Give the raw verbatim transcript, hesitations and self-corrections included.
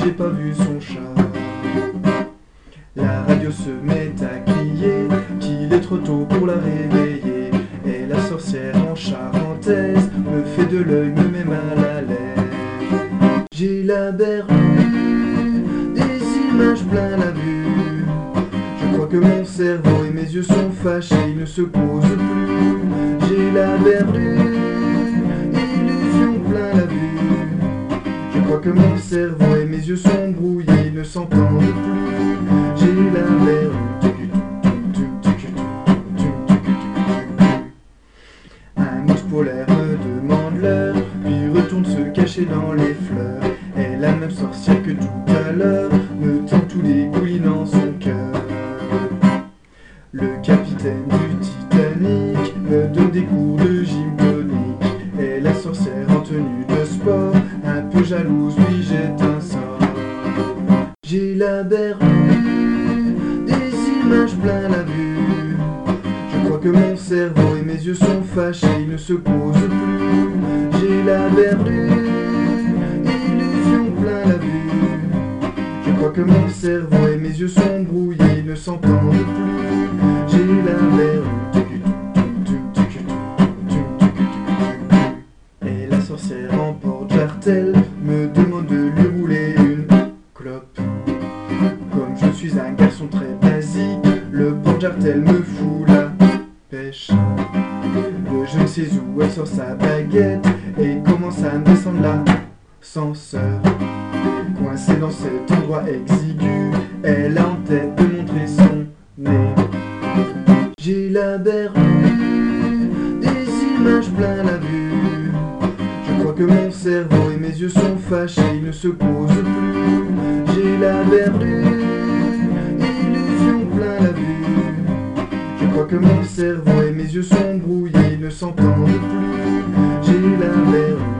j'ai pas vu son chat. La radio se met à crier qu'il est trop tôt pour la réveiller. Et la sorcière en charentaise me fait de l'œil, me met mal à l'aise. J'ai la berlue, des images plein la vue. Je crois que mon cerveau et mes yeux sont fâchés, ils ne se posent plus. J'ai la berlue, illusion plein la vue. Je crois que mon cerveau et mes yeux sont brouillés, ils ne s'entendent plus. J'ai la berlue. Un ours polaire me demande l'heure, puis retourne se cacher dans les fleurs. Et la même sorcière que tout à l'heure me tend tout dégoulinant son cœur. Le capitaine du Titanic me donne des cours de gym tonique. Et la sorcière en tenue de sport, un peu jalouse, lui jette un sort. J'ai la berlue, des images plein la vue. Je crois que mon cerveau et mes yeux sont fâchés, ils ne se posent plus. J'ai la berlue, illusion plein la vue. Je crois que mon cerveau et mes yeux sont brouillés, ils ne s'entendent plus. J'ai la berlue. Et la sorcière en porte-jartel me demande de lui rouler une clope. Comme je suis un garçon très basique, le porte-jartel me fout la pêche. Je ne sais où elle sort sa baguette et commence à me descendre l'ascenseur. Coincée dans cet endroit exigu, elle a en tête de montrer son nez. J'ai la berlue, des images plein la vue. Je crois que mon cerveau et mes yeux sont fâchés, ils ne se posent plus. J'ai la berlue, illusion plein la vue. Je crois que mon cerveau et mes yeux sont brouillés, ils ne s'entendent plus. J'ai la berlue.